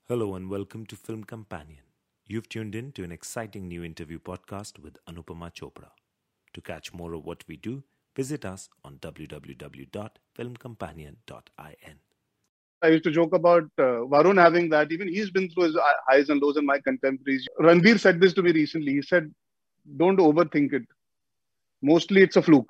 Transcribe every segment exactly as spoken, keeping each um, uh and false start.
Hello and welcome to Film Companion. You've tuned in to an exciting new interview podcast with Anupama Chopra. To catch more of what we do, visit us on w w w dot film companion dot in. I used to joke about uh, Varun having that. Even he's been through his highs and lows and my contemporaries. Ranveer said this to me recently. He said, don't overthink it. Mostly it's a fluke.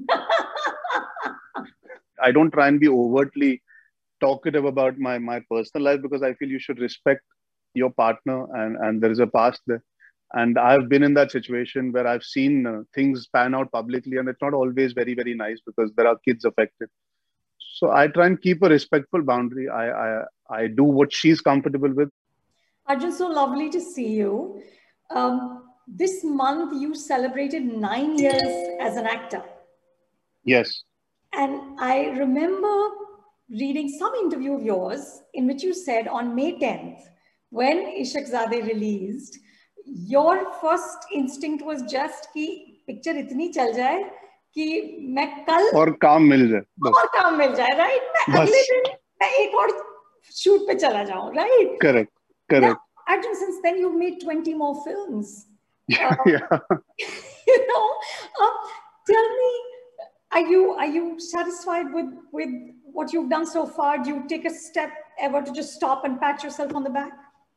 I don't try and be overtly talkative about my, my personal life because I feel you should respect your partner and, and there is a past there. And I've been in that situation where I've seen uh, things pan out publicly and it's not always very, very nice because there are kids affected. So I try and keep a respectful boundary. I, I, I do what she's comfortable with. Arjun, so lovely to see you. Um, this month you celebrated nine years as an actor. Yes. And I remember reading some interview of yours in which you said on May tenth, when Ishaqzaade released, your first instinct was just कि picture इतनी चल जाए कि मैं कल और काम मिल जाए और काम मिल जाए, right? मैं अगले दिन मैं एक और shoot पे चला जाऊं, right? Correct, correct. Now, Arjun, since then you've made twenty more films. Yeah, uh, yeah. You know, uh, tell me, are you are you satisfied with with what you've done so far? Do you take a step ever to just stop and pat yourself on the back?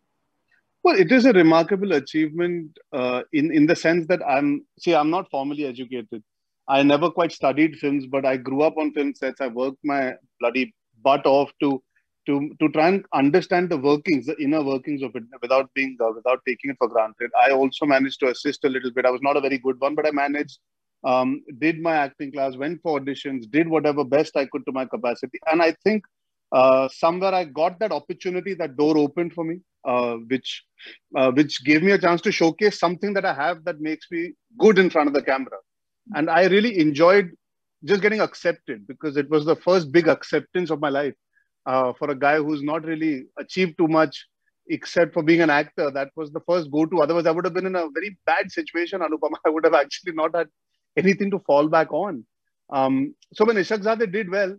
Well, it is a remarkable achievement uh, in, in the sense that I'm, see, I'm not formally educated. I never quite studied films, but I grew up on film sets. I worked my bloody butt off to to to try and understand the workings, the inner workings of it without being, uh, without taking it for granted. I also managed to assist a little bit. I was not a very good one, but I managed, um, did my acting class, went for auditions, did whatever best I could to my capacity. And I think uh, somewhere I got that opportunity, that door opened for me. Uh, which uh, which gave me a chance to showcase something that I have that makes me good in front of the camera. And I really enjoyed just getting accepted because it was the first big acceptance of my life uh, for a guy who's not really achieved too much except for being an actor. That was the first go-to. Otherwise, I would have been in a very bad situation, Anupama. I would have actually not had anything to fall back on. Um, so when Ishaqzaade did well,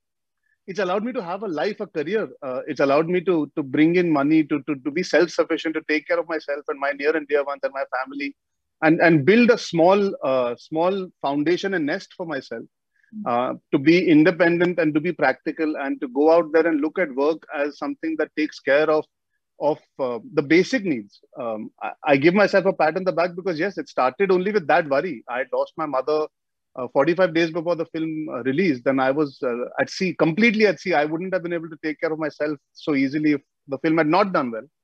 it's allowed me to have a life, a career. Uh, it's allowed me to to bring in money, to, to, to be self-sufficient, to take care of myself and my near and dear ones and my family, and, and build a small, uh, small foundation and nest for myself, uh, to be independent and to be practical and to go out there and look at work as something that takes care of, of uh, the basic needs. Um, I, I give myself a pat on the back because, yes, it started only with that worry. I had lost my mother Uh, forty-five days before the film uh, released, then I was uh, at sea, completely at sea. I wouldn't have been able to take care of myself so easily if the film had not done well.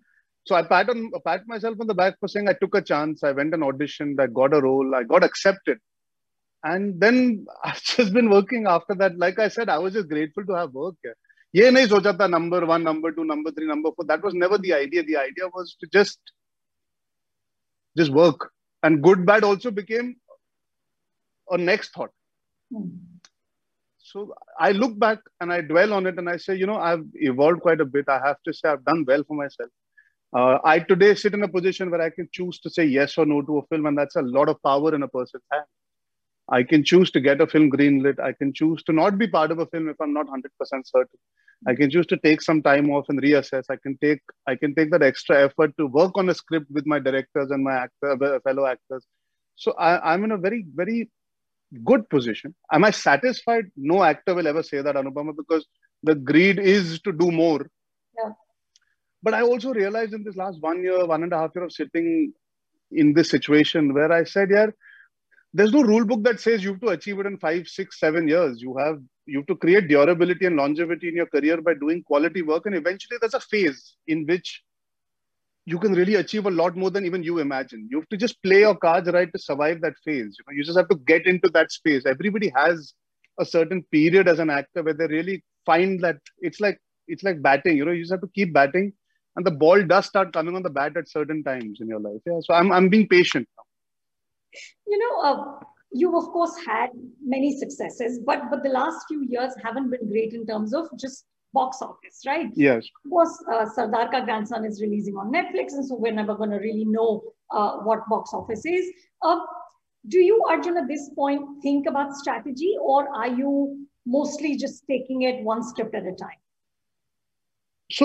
So I pat, on, pat myself on the back for saying I took a chance. I went and auditioned. I got a role. I got accepted. And then I've just been working after that. Like I said, I was just grateful to have work here. Ye nahi socha tha number one, number two, number three, number four. That was never the idea. The idea was to just, just work. And good, bad also became or next thought. Hmm. So I look back and I dwell on it and I say, you know, I've evolved quite a bit. I have to say I've done well for myself. Uh, I today sit in a position where I can choose to say yes or no to a film, and that's a lot of power in a person's hand. I can choose to get a film greenlit. I can choose to not be part of a film if I'm not one hundred percent certain. I can choose to take some time off and reassess. I can take I can take that extra effort to work on a script with my directors and my actor, fellow actors. So I, I'm in a very, very good position. Am I satisfied? No actor will ever say that, Anupama, because the greed is to do more. Yeah. But I also realized in this last one year, one and a half year of sitting in this situation where I said, yeah, there's no rule book that says you have to achieve it in five, six, seven years. You have you have to create durability and longevity in your career by doing quality work. And eventually there's a phase in which you can really achieve a lot more than even you imagine. You have to just play your cards right to survive that phase. You know, you just have to get into that space. Everybody has a certain period as an actor where they really find that it's like it's like batting. You know, you just have to keep batting, and the ball does start coming on the bat at certain times in your life. Yeah, so I'm I'm being patient now. You know, uh, you've of course had many successes, but but the last few years haven't been great in terms of just box office, right? Yes. Of course, uh, Sardar Ka Grandson is releasing on Netflix, and so we're never going to really know uh, what box office is. Uh, do you, Arjun, at this point, think about strategy, or are you mostly just taking it one script at a time? So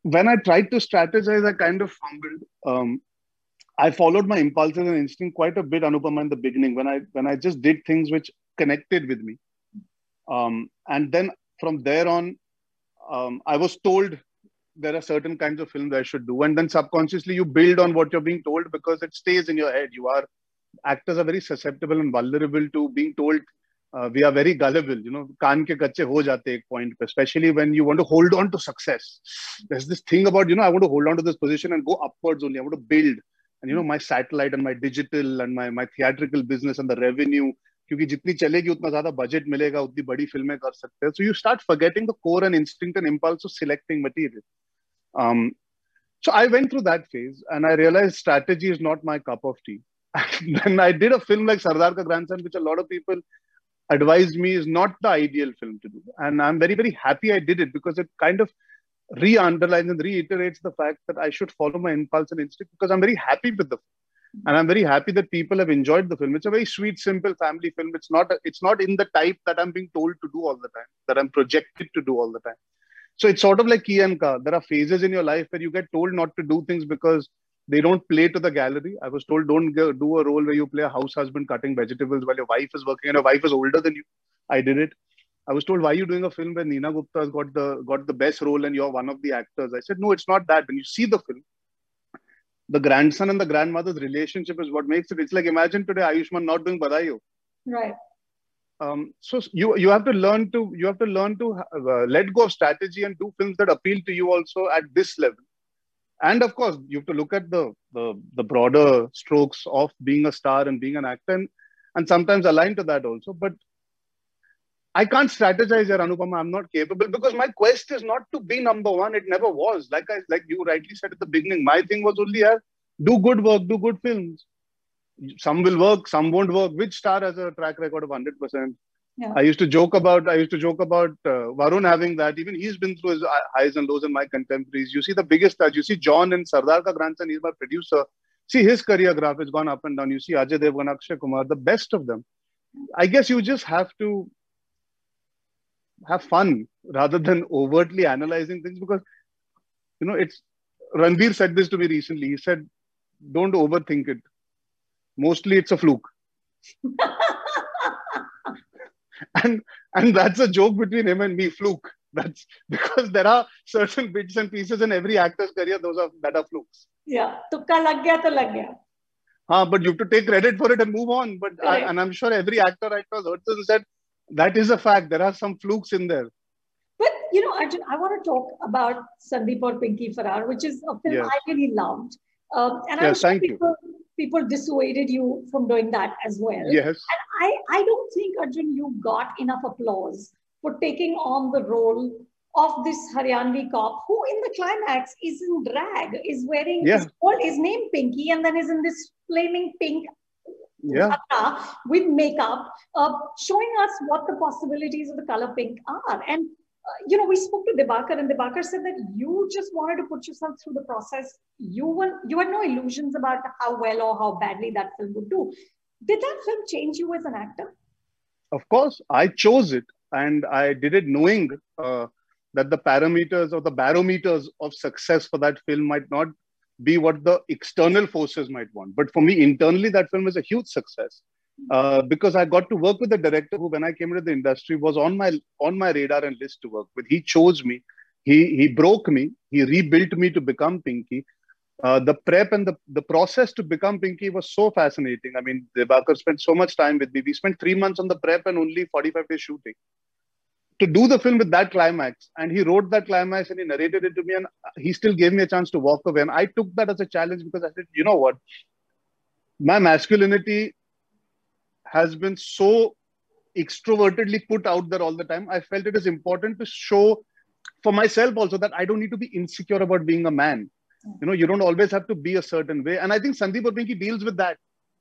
when I tried to strategize, I kind of fumbled. Um, I followed my impulses and instinct quite a bit, Anupama, in the beginning when I when I just did things which connected with me. Um, and then from there on, um, I was told there are certain kinds of films I should do. And then subconsciously you build on what you're being told because it stays in your head. You are, actors are very susceptible and vulnerable to being told. Uh, we are very gullible, you know, kaan ke kache ho jate ek point, especially when you want to hold on to success. There's this thing about, you know, I want to hold on to this position and go upwards only. I want to build. And, you know, my satellite and my digital and my, my theatrical business and the revenue, क्योंकि जितनी चलेगी उतना ज्यादा budget मिलेगा, उतनी बड़ी फिल्में कर सकते हैं. So you start forgetting the core and instinct and impulse of selecting material. Um, so I went through that phase and I realized strategy is not my cup of tea. And then I did a film like Sardar Ka Grandson, which a lot of people advised me is not the ideal film to do. And I'm very, very happy I did it because it kind of re-underlines and reiterates the fact that I should follow my impulse and instinct because I'm very happy with the film. And I'm very happy that people have enjoyed the film. It's a very sweet, simple family film. It's not, a, it's not in the type that I'm being told to do all the time, that I'm projected to do all the time. So it's sort of like Ki and Ka. There are phases in your life where you get told not to do things because they don't play to the gallery. I was told don't go, do a role where you play a house husband cutting vegetables while your wife is working and your wife is older than you. I did it. I was told, why are you doing a film where Neena Gupta has got the, got the best role and you're one of the actors? I said, no, it's not that. When you see the film, the grandson and the grandmother's relationship is what makes it. It's like, imagine today Ayushmann not doing Badaiyo. Right. Um, so you you have to learn to you have to learn to uh, let go of strategy and do films that appeal to you also at this level. And of course, you have to look at the the, the broader strokes of being a star and being an actor, and, and sometimes align to that also. But I can't strategize here, Anupama. I'm not capable because my quest is not to be number one. It never was. Like I like you rightly said at the beginning, my thing was only uh, do good work, do good films. Some will work, some won't work. Which star has a track record of one hundred percent? Yeah. I used to joke about, I used to joke about uh, Varun having that. Even he's been through his highs and lows in my contemporaries. You see the biggest stars. You see John and Sardar Ka Grandson, he's my producer. See his career graph has gone up and down. You see Ajay Devgan, Akshay Kumar, the best of them. I guess you just have to have fun rather than overtly analyzing things because, you know, it's, Ranveer said this to me recently. He said, don't overthink it. Mostly it's a fluke. and and that's a joke between him and me, fluke. That's because there are certain bits and pieces in every actor's career, those are that are flukes. Yeah, tukka lag gaya to lag gaya. Huh, but you have to take credit for it and move on. But I, and I'm sure every actor right now heard this and said, that is a fact. There are some flukes in there. But, you know, Arjun, I want to talk about Sandeep Aur Pinky Farrar, which is a film yes. I really loved. Um, and yes, I'm sure people, people dissuaded you from doing that as well. Yes. And I, I don't think, Arjun, you got enough applause for taking on the role of this Haryanvi cop who in the climax is in drag, is wearing yeah. his, his name Pinky and then is in this flaming pink yeah. with makeup, uh, showing us what the possibilities of the color pink are. And, uh, you know, we spoke to Debakar and Debakar said that you just wanted to put yourself through the process. You, were, you had no illusions about how well or how badly that film would do. Did that film change you as an actor? Of course, I chose it and I did it knowing uh, that the parameters or the barometers of success for that film might not be what the external forces might want. But for me, internally, that film was a huge success uh, because I got to work with a director who, when I came into the industry, was on my on my radar and list to work with. He chose me. He, he broke me. He rebuilt me to become Pinky. Uh, the prep and the, the process to become Pinky was so fascinating. I mean, Debakar spent so much time with me. We spent three months on the prep and only forty-five days shooting. To do the film with that climax, and he wrote that climax and he narrated it to me, and he still gave me a chance to walk away. And I took that as a challenge because I said, you know what? My masculinity has been so extrovertedly put out there all the time. I felt it is important to show for myself also that I don't need to be insecure about being a man. You know, you don't always have to be a certain way. And I think Sandeep Aur Pinky deals with that.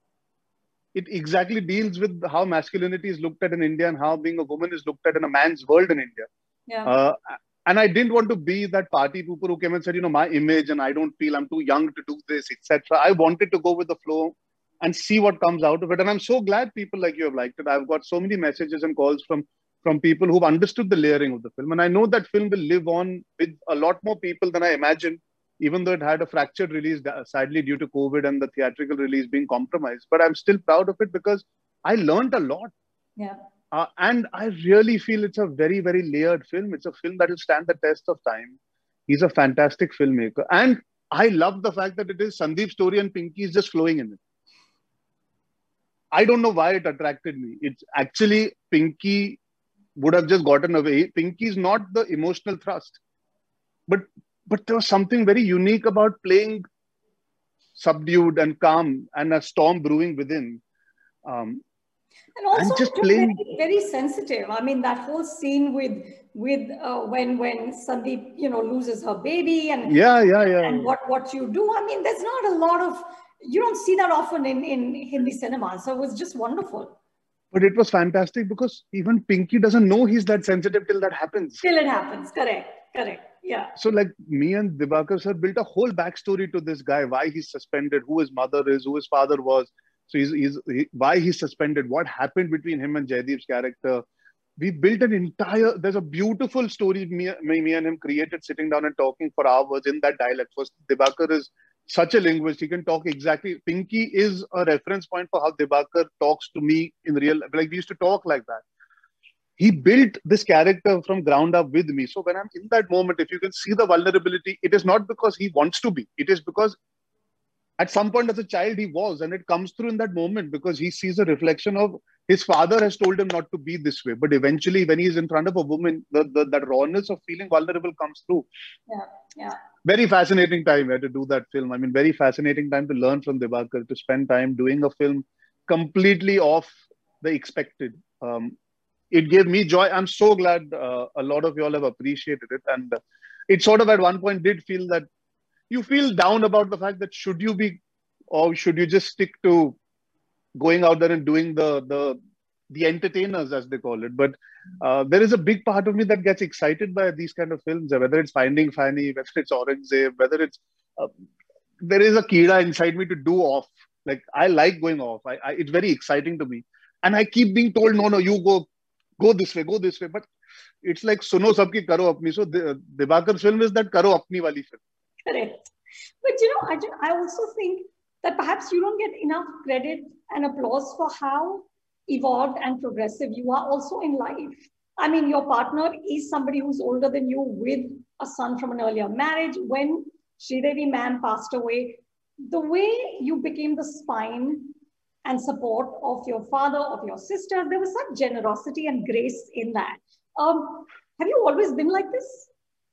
It exactly deals with how masculinity is looked at in India and how being a woman is looked at in a man's world in India. Yeah. Uh, and I didn't want to be that party pooper who came and said, you know, my image and I don't feel I'm too young to do this, et cetera. I wanted to go with the flow and see what comes out of it. And I'm so glad people like you have liked it. I've got so many messages and calls from from people who've understood the layering of the film. And I know that film will live on with a lot more people than I imagined, even though it had a fractured release, sadly, due to COVID and the theatrical release being compromised. But I'm still proud of it because I learned a lot. Yeah. Uh, and I really feel it's a very, very layered film. It's a film that will stand the test of time. He's a fantastic filmmaker. And I love the fact that it is Sandeep's story and Pinky is just flowing in it. I don't know why it attracted me. It's actually Pinky would have just gotten away. Pinky is not the emotional thrust. But but there was something very unique about playing subdued and calm and a storm brewing within. Um, and also and just just playing... very, very sensitive. I mean, that whole scene with with uh, when when Sandeep, you know, loses her baby and yeah, yeah, yeah. and what, what you do. I mean, there's not a lot of, you don't see that often in, in Hindi cinema. So it was just wonderful. But it was fantastic because even Pinky doesn't know he's that sensitive till that happens. Till it happens. Correct. Correct. Yeah. So like me and Diwakar sir built a whole backstory to this guy, why he's suspended, who his mother is, who his father was. So he's, he's he, why he's suspended, what happened between him and Jaideep's character. We built an entire, there's a beautiful story me, me, me and him created sitting down and talking for hours in that dialect. First, Diwakar is such a linguist. He can talk exactly. Pinky is a reference point for how Diwakar talks to me in real life. Like we used to talk like that. He built this character from ground up with me. So when I'm in that moment, if you can see the vulnerability, it is not because he wants to be. It is because at some point as a child he was, and it comes through in that moment because he sees a reflection of his father has told him not to be this way. But eventually when he's in front of a woman, the, the, that rawness of feeling vulnerable comes through. Yeah, yeah. Very fascinating time to do that film. I mean, very fascinating time to learn from Diwakar, to spend time doing a film completely off the expected. Um, it gave me joy. I'm so glad uh, a lot of y'all have appreciated it. And uh, it sort of at one point did feel that you feel down about the fact that should you be, or should you just stick to going out there and doing the, the, the entertainers, as they call it. But uh, there is a big part of me that gets excited by these kind of films, whether it's Finding Fanny, whether it's Aurangzeb, whether it's, uh, there is a Keeda inside me to do off. Like, I like going off. I, I, it's very exciting to me. And I keep being told, no, no, you go, go this way, go this way. But it's like, suno sabki karo apni. So Diwakar's film is that karo apni wali film. Correct. But you know, Arjun, I also think that perhaps you don't get enough credit and applause for how evolved and progressive you are also in life. I mean, your partner is somebody who's older than you with a son from an earlier marriage. When Sridevi Ma'am passed away, the way you became the spine and support of your father, of your sister, there was such generosity and grace in that. Um, have you always been like this?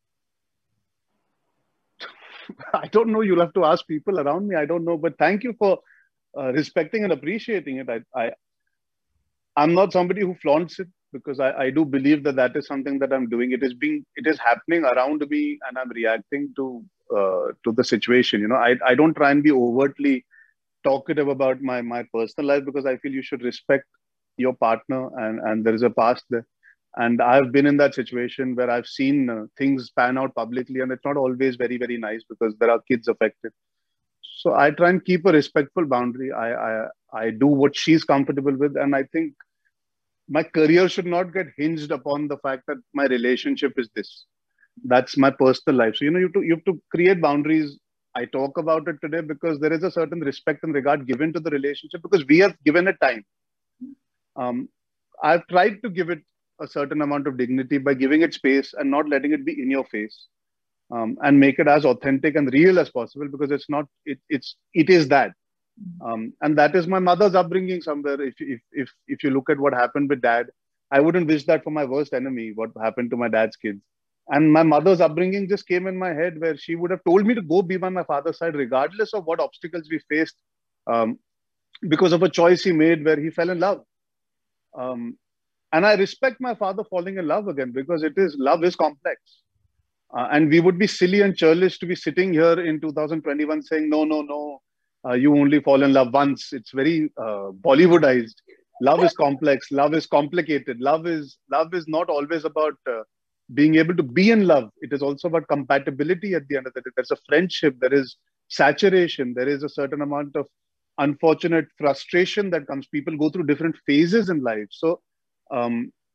I don't know. You'll have to ask people around me. I don't know. But thank you for uh, respecting and appreciating it. I, I, I'm not somebody who flaunts it because I, I do believe that that is something that I'm doing. It is being, it is happening around me, and I'm reacting to uh, to the situation. You know, I, I don't try and be overtly talkative about my my personal life because I feel you should respect your partner, and and there is a past there. And I've been in that situation where I've seen uh, things pan out publicly, and it's not always very, very nice because there are kids affected. So I try and keep a respectful boundary. I, I, I do what she's comfortable with. And I think my career should not get hinged upon the fact that my relationship is this. That's my personal life. So, you know, you have to, you have to create boundaries. I talk about it today because there is a certain respect and regard given to the relationship because we have given it time. Um, I've tried to give it a certain amount of dignity by giving it space and not letting it be in your face, um, and make it as authentic and real as possible because it's not, it, it's, it is that. Um, and that is my mother's upbringing somewhere. If, if, if, if you look at what happened with dad, I wouldn't wish that for my worst enemy, what happened to my dad's kids. And my mother's upbringing just came in my head where she would have told me to go be by my father's side, regardless of what obstacles we faced, um, because of a choice he made where he fell in love. Um, And I respect my father falling in love again because it is, love is complex. Uh, and we would be silly and churlish to be sitting here in two thousand twenty-one saying, no, no, no, uh, you only fall in love once. It's very uh, Bollywoodized. Love is complex. Love is complicated. Love is, love is not always about uh, being able to be in love. It is also about compatibility at the end of the day. There's a friendship. There is saturation. There is a certain amount of unfortunate frustration that comes. People go through different phases in life. So, Um,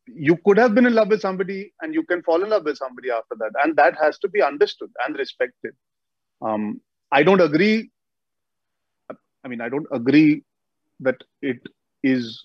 you could have been in love with somebody and you can fall in love with somebody after that. And that has to be understood and respected. Um, I don't agree. I mean, I don't agree that it is,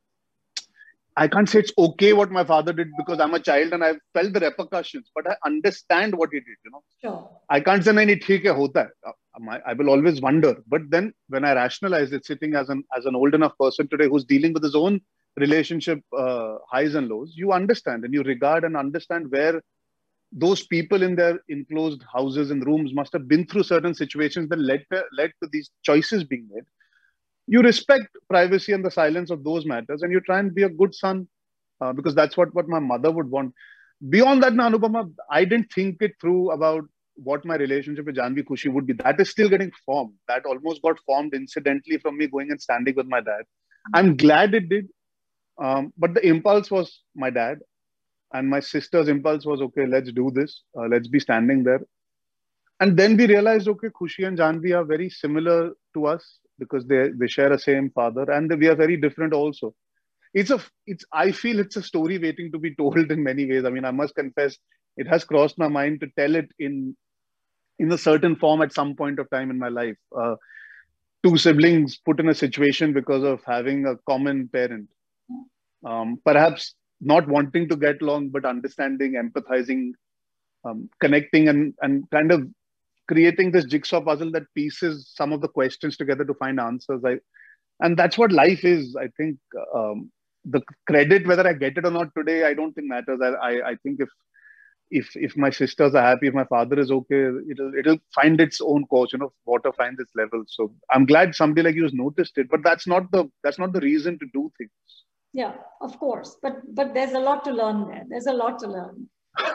I can't say it's okay what my father did because I'm a child and I felt the repercussions, but I understand what he did, you know. Sure. I can't say, nahi, theek hai, hota hai. I will always wonder. But then when I rationalize it, sitting as an, as an old enough person today who's dealing with his own relationship uh, highs and lows, you understand and you regard and understand where those people in their enclosed houses and rooms must have been through certain situations that led to, led to these choices being made. You respect privacy and the silence of those matters, and you try and be a good son uh, because that's what, what my mother would want. Beyond that, na, Anupama, I didn't think it through about what my relationship with Janhvi Khushi would be. That is still getting formed. That almost got formed incidentally from me going and standing with my dad. I'm glad it did. Um, but the impulse was my dad. And my sister's impulse was, okay, let's do this. Uh, let's be standing there. And then we realized, okay, Khushi and Janhvi are very similar to us because they, they share a same father and we are very different also. It's a, it's, I feel it's a story waiting to be told in many ways. I mean, I must confess, it has crossed my mind to tell it in, in a certain form at some point of time in my life. Uh, two siblings put in a situation because of having a common parent. Um, perhaps not wanting to get along, but understanding, empathizing, um, connecting and, and kind of creating this jigsaw puzzle that pieces some of the questions together to find answers. I, and that's what life is. I think um, the credit, whether I get it or not today, I don't think matters. I, I, I think if, if, if my sisters are happy, if my father is okay, it'll, it'll find its own course, you know, water finds its level. So I'm glad somebody like you has noticed it, but that's not the, that's not the reason to do things. Yeah, of course. But but there's a lot to learn there. There's a lot to learn.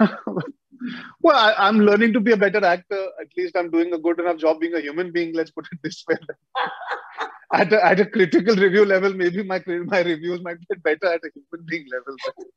Well, I, I'm learning to be a better actor. At least I'm doing a good enough job being a human being. Let's put it this way. at, a, at a critical review level, maybe my my reviews might get better at a human being level.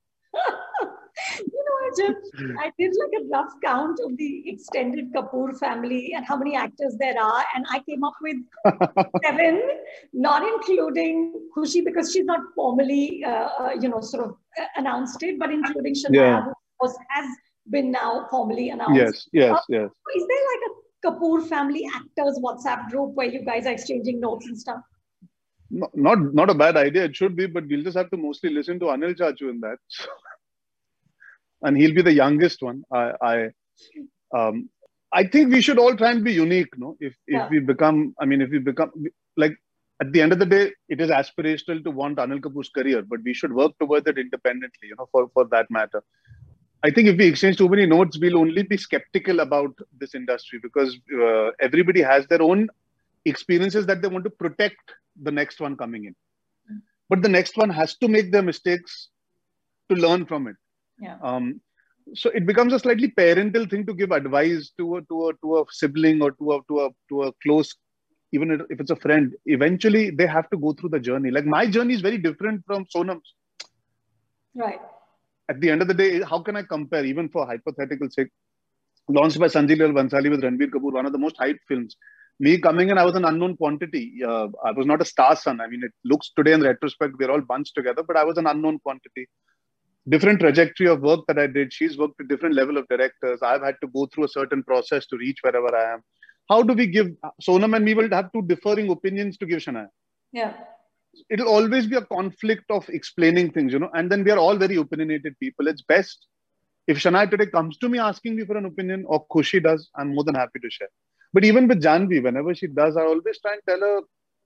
You know, I just, I did like a rough count of the extended Kapoor family and how many actors there are. And I came up with seven, not including Khushi because she's not formally, uh, you know, sort of announced it, but including Shania, yeah. who was, has been now formally announced. Yes, yes, uh, yes. Is there like a Kapoor family actors WhatsApp group where you guys are exchanging notes and stuff? No, not, not a bad idea. It should be, but we'll just have to mostly listen to Anil Chachu in that. And he'll be the youngest one. I, I, um, I think we should all try and be unique, no? If if yeah. we become, I mean, if we become like at the end of the day, it is aspirational to want Anil Kapoor's career, but we should work towards it independently, you know, for for that matter. I think if we exchange too many notes, we'll only be skeptical about this industry because uh, everybody has their own experiences that they want to protect the next one coming in. Mm. But the next one has to make their mistakes to learn from it. Yeah. Um, so it becomes a slightly parental thing to give advice to a, to a, to a sibling or to a, to a, to a close, even if it's a friend. Eventually, they have to go through the journey. Like my journey is very different from Sonam's. Right. At the end of the day, how can I compare, even for hypothetical sake, launched by Sanjay Leela Bhansali with Ranbir Kapoor, one of the most hyped films. Me coming in, I was an unknown quantity. Uh, I was not a star son. I mean, it looks today in retrospect, we're all bunched together, but I was an unknown quantity. Different trajectory of work that I did. She's worked with different level of directors. I've had to go through a certain process to reach wherever I am. How do we give, Sonam and me will have two differing opinions to give Shania. Yeah. It'll always be a conflict of explaining things, you know, and then we are all very opinionated people. It's best if Shania today comes to me asking me for an opinion or Khushi does, I'm more than happy to share. But even with Janhvi, whenever she does, I always try and tell her,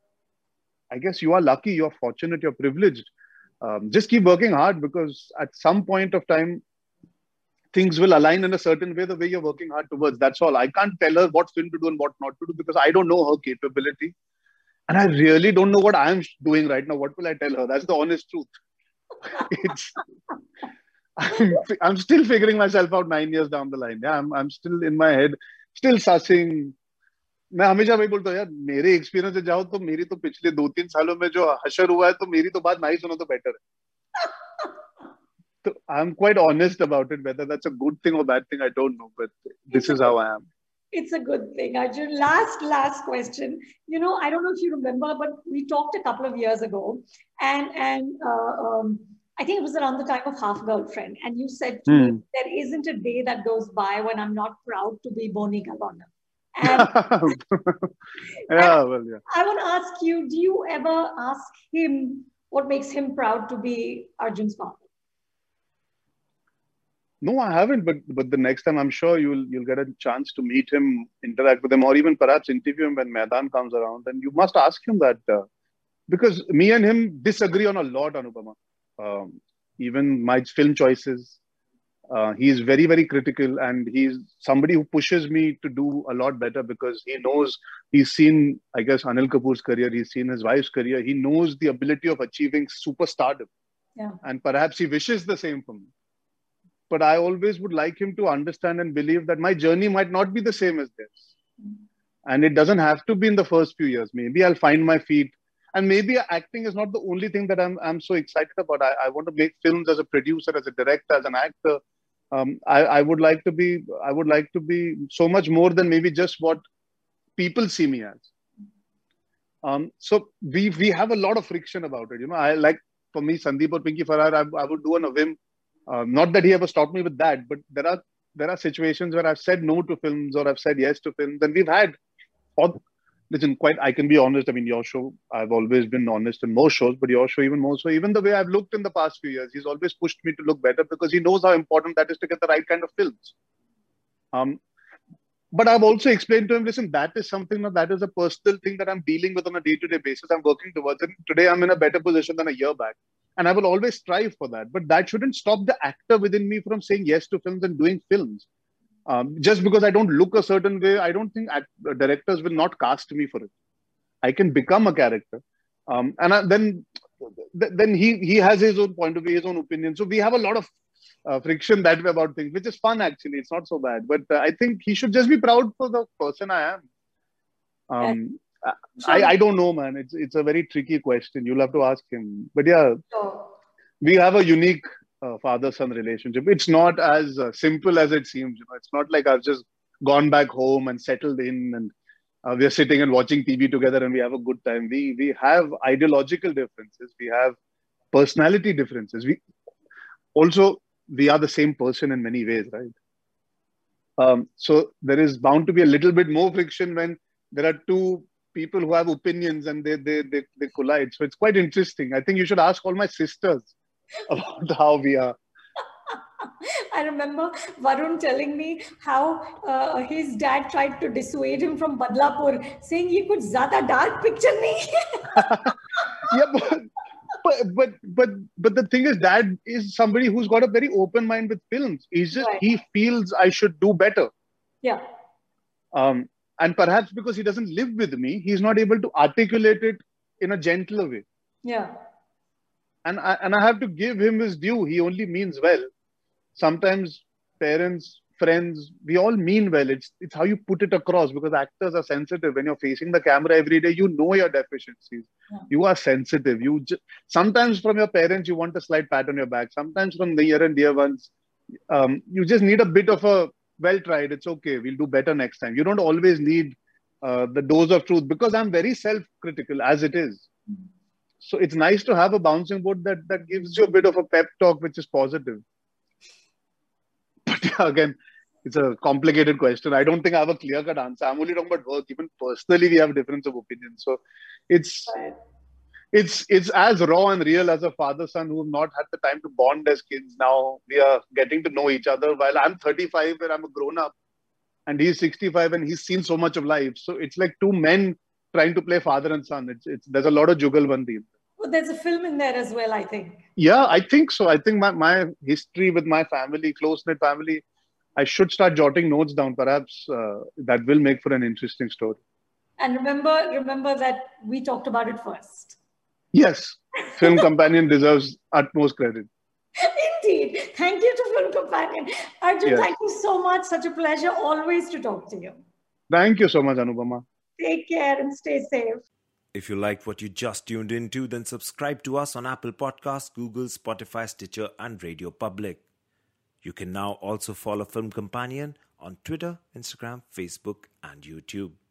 I guess you are lucky, you're fortunate, you're privileged. Um, just keep working hard because at some point of time, things will align in a certain way, the way you're working hard towards. That's all. I can't tell her what film to do and what not to do because I don't know her capability. And I really don't know what I'm doing right now. What will I tell her? That's the honest truth. It's, I'm, I'm still figuring myself out nine years down the line. Yeah, I'm, I'm still in my head, still sussing. मैं हमेशा वही बोलता हूँ यार मेरे experience से जाओ तो मेरी तो पिछले दो तीन सालों में जो हशर हुआ है तो मेरी तो बात ना ही सुनो तो बेटर है तो I'm quite honest about it whether that's a good thing or bad thing I don't know but this is how I am. It's a good thing. Arjun, last last question. You know, I don't know if you remember, but we talked a couple of years ago, and and uh, um, I think it was around the time of Half Girlfriend. And you said to Hmm. me, there isn't a day that goes by when I'm not proud to be Bonika Bonham. And, yeah, and well, yeah. I want to ask you, do you ever ask him what makes him proud to be Arjun's father? No, I haven't. But but the next time, I'm sure you'll you'll get a chance to meet him, interact with him, or even perhaps interview him when Maidan comes around. And you must ask him that uh, because me and him disagree on a lot, Anupama. Um, even my film choices. Uh, he's very, very critical, and he's somebody who pushes me to do a lot better because he knows he's seen, I guess, Anil Kapoor's career, he's seen his wife's career. He knows the ability of achieving superstardom. Yeah. And perhaps he wishes the same for me. But I always would like him to understand and believe that my journey might not be the same as theirs. Mm. And it doesn't have to be in the first few years. Maybe I'll find my feet. And maybe acting is not the only thing that I'm, I'm so excited about. I, I want to make films as a producer, as a director, as an actor. Um, I, I would like to be, I would like to be so much more than maybe just what people see me as. Um, so we we have a lot of friction about it. You know, I like, for me, Sandeep or Pinky Farrar, I, I would do on a whim. Uh, not that he ever stopped me with that, but there are there are situations where I've said no to films or I've said yes to films, and we've had. Or, listen, quite, I can be honest. I mean, your show, I've always been honest in most shows, but your show even more so. Even the way I've looked in the past few years, he's always pushed me to look better because he knows how important that is to get the right kind of films. Um, but I've also explained to him, listen, that is something, that is a personal thing that I'm dealing with on a day-to-day basis. I'm working towards it. Today, I'm in a better position than a year back. And I will always strive for that. But that shouldn't stop the actor within me from saying yes to films and doing films. Um, just because I don't look a certain way, I don't think act- directors will not cast me for it. I can become a character. Um, and I, then then he, he has his own point of view, his own opinion. So we have a lot of uh, friction that way about things, which is fun, actually. It's not so bad. But uh, I think he should just be proud for the person I am. Um, yeah. I, I don't know, man. It's, it's a very tricky question. You'll have to ask him. But yeah, sure. We have a unique uh, father-son relationship. It's not as uh, simple as it seems. You know, it's not like I've just gone back home and settled in and uh, we're sitting and watching T V together and we have a good time. We we have ideological differences. We have personality differences. We also, we are the same person in many ways, right? Um, so there is bound to be a little bit more friction when there are two people who have opinions and they, they, they, they collide. So it's quite interesting. I think you should ask all my sisters about how we are. I remember Varun telling me how uh, his dad tried to dissuade him from Badlapur, saying he could zyada dark picture nahi. Yeah, but, but but but but the thing is, Dad is somebody who's got a very open mind with films. He's just right. He feels I should do better. Yeah. Um, and perhaps because he doesn't live with me, he's not able to articulate it in a gentler way. Yeah. And I, and I have to give him his due. He only means well. Sometimes parents, friends, we all mean well. It's it's how you put it across, because actors are sensitive. When you're facing the camera every day, you know your deficiencies. Yeah. You are sensitive. You just, sometimes from your parents, you want a slight pat on your back. Sometimes from the near and dear ones, um, you just need a bit of a, well tried. It's okay. We'll do better next time. You don't always need uh, the dose of truth, because I'm very self-critical as it is. Mm-hmm. So it's nice to have a bouncing board that, that gives you a bit of a pep talk, which is positive. But yeah, again, it's a complicated question. I don't think I have a clear-cut answer. I'm only talking about work. Even personally, we have difference of opinion. So it's it's it's as raw and real as a father-son who have not had the time to bond as kids. Now we are getting to know each other, while I'm thirty-five and I'm a grown-up and he's sixty-five and he's seen so much of life. So it's like two men trying to play father and son. It's it's there's a lot of jugalbandi. Well, there's a film in there as well, I think. Yeah, I think so. I think my, my history with my family, close-knit family, I should start jotting notes down. Perhaps uh, that will make for an interesting story. And remember, remember that we talked about it first. Yes, Film Companion deserves utmost credit. Indeed. Thank you to Film Companion. Arjun, yes. Thank you so much. Such a pleasure always to talk to you. Thank you so much, Anupama. Take care and stay safe. If you liked what you just tuned into, then subscribe to us on Apple Podcasts, Google, Spotify, Stitcher, and Radio Public. You can now also follow Film Companion on Twitter, Instagram, Facebook, and YouTube.